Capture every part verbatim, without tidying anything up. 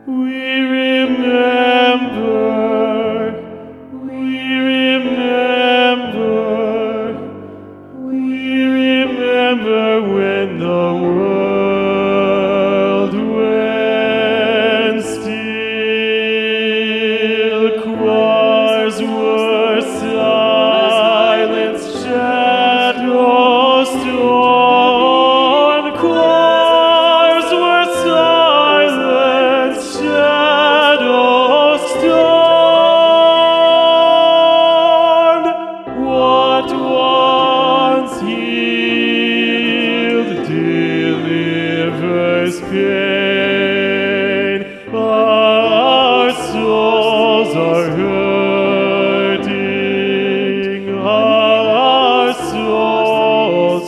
We remember, we remember, we remember when the world went still, choirs were silenced, shadows torn, choirs were silenced, shadows torn. What once healed delivers pain. Our souls are hurting, our souls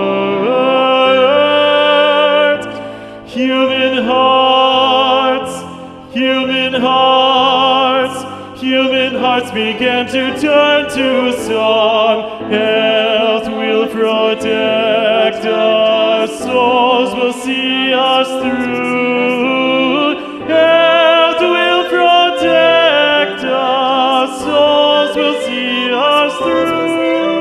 hurt. Human hearts, human hearts, human hearts began to turn to song. Health will protect us, souls will see us through. Health will protect us, souls will see us through.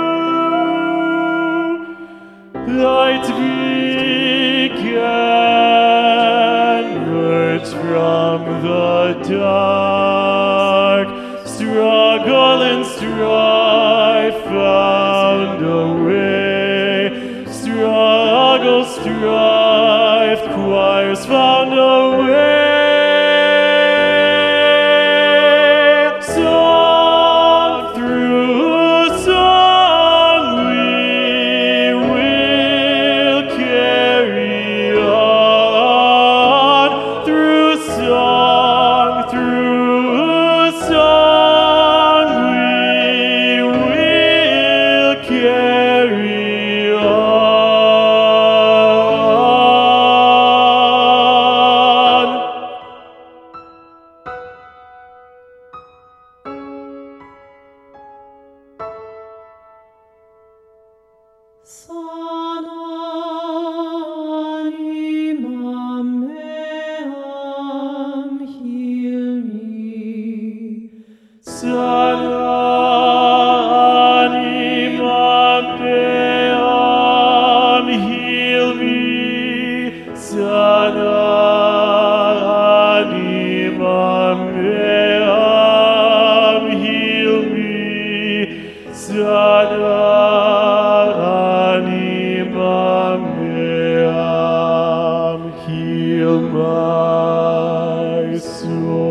Light began, words from the dark, struggle and strife found a way, struggle, strife, choirs found a way. Song through song we will carry on, through song, through song we will carry on. Sana animam meam, heal me. Sana animam meam, heal me. Sana animam meam, heal me. Sana animam meam, heal my soul.